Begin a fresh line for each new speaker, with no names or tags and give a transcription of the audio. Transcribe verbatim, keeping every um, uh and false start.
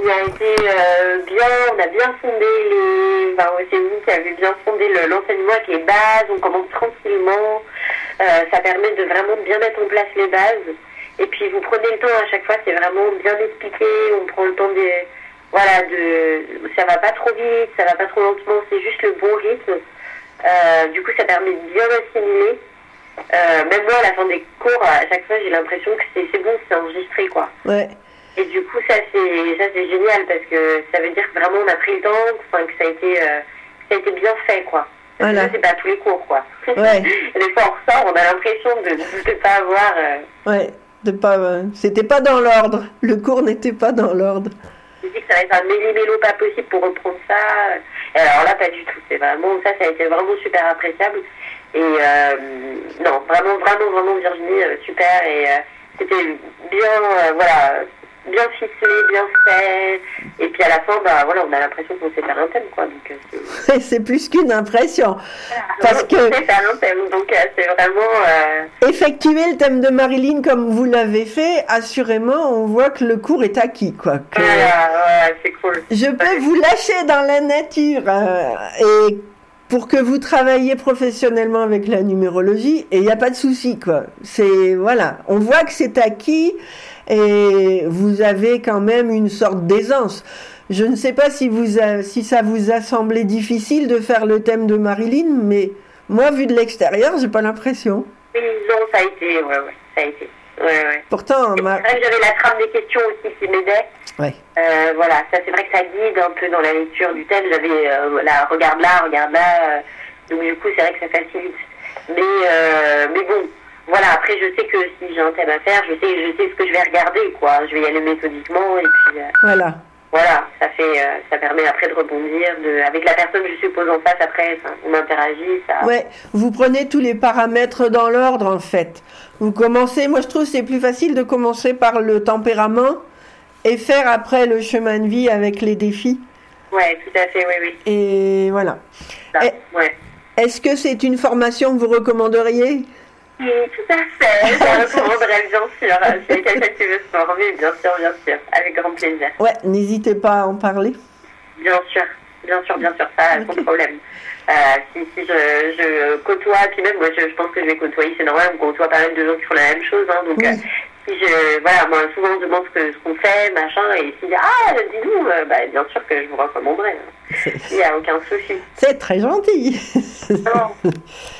il a été euh, bien, on a bien fondé les, enfin c'est vous qui avez bien fondé le, l'enseignement avec les bases, on commence tranquillement, euh, ça permet de vraiment bien mettre en place les bases, et puis vous prenez le temps à chaque fois, c'est vraiment bien expliqué, on prend le temps de, voilà, de, ça va pas trop vite, ça va pas trop lentement, c'est juste le bon rythme, euh, du coup ça permet de bien assimiler. Euh, même moi, à la fin des cours, à chaque fois, j'ai l'impression que c'est, c'est bon, c'est enregistré, quoi.
Ouais.
Et du coup, ça c'est, ça c'est génial parce que ça veut dire que vraiment on a pris le temps, enfin, que ça a été, euh, ça a été bien fait, quoi. Parce
voilà.
que ça, c'est pas tous les cours, quoi.
Ouais.
Et des fois, on ressort, on a l'impression de ne pas avoir. Euh...
Ouais, de pas. Euh, c'était pas dans l'ordre. Le cours n'était pas dans l'ordre.
Je dis que ça va être un méli-mélo pas possible pour reprendre ça. Et alors là, pas du tout. C'est vraiment, ça, ça a été vraiment super appréciable. Et euh, non, vraiment, vraiment, vraiment Virginie, euh, super. Et euh, c'était bien, euh, voilà, bien ficelé, bien fait. Et puis à la fin, bah voilà, on a l'impression qu'on sait faire un thème, quoi. Donc euh,
c'est... c'est plus qu'une impression, parce
on
que
sait faire un thème. Donc euh, c'est vraiment euh...
effectuer le thème de Marilyn comme vous l'avez fait. Assurément, on voit que le cours est acquis, quoi. Que...
Voilà, ouais, c'est cool.
Je peux
ouais.
vous lâcher dans la nature euh, et pour que vous travailliez professionnellement avec la numérologie, et il n'y a pas de souci, quoi. C'est, voilà, on voit que c'est acquis, et vous avez quand même une sorte d'aisance. Je ne sais pas si vous a, si ça vous a semblé difficile de faire le thème de Marilyn, mais moi, vu de l'extérieur, j'ai pas l'impression.
Oui, non, ça a été, ouais, ouais, ça a été. Ouais, ouais.
Pourtant,
ma... c'est vrai que j'avais la trame des questions aussi qui m'aidait.
Ouais.
Euh, voilà, ça c'est vrai que ça guide un peu dans la lecture du thème. J'avais, euh, voilà, regarde là, regarde là. Euh, donc du coup, c'est vrai que ça facilite. Mais, euh, mais bon, voilà. Après, je sais que si j'ai un thème à faire, je sais, je sais ce que je vais regarder, quoi. Je vais y aller méthodiquement et puis. Euh,
voilà.
Voilà, ça fait, euh, ça permet après de rebondir, de, avec la personne que je suppose en face après, ça, on interagit, ça.
Ouais, vous prenez tous les paramètres dans l'ordre en fait. Vous commencez, moi je trouve que c'est plus facile de commencer par le tempérament et faire après le chemin de vie avec les défis.
Ouais, tout à fait, oui, oui.
Et voilà.
Ça,
et,
ouais.
Est-ce que c'est une formation que vous recommanderiez ?
Oui, tout à fait, je la recommanderais bien sûr. Si quelqu'un qui veut se former, bien sûr, bien sûr, avec grand plaisir.
Ouais, n'hésitez pas à en parler.
Bien sûr, bien sûr, bien sûr, ça, okay. Sans problème. Euh, si si je, je côtoie, puis même moi je, je pense que je vais côtoyer, c'est normal, on côtoie pas mal de gens qui font la même chose, hein, donc oui. euh, si je, voilà, moi souvent on demande ce, que, ce qu'on fait, machin, et s'il y a, ah, dis-nous, euh, bah, bien sûr que je vous recommanderai, hein. Il n'y a aucun souci.
C'est très gentil.
Non.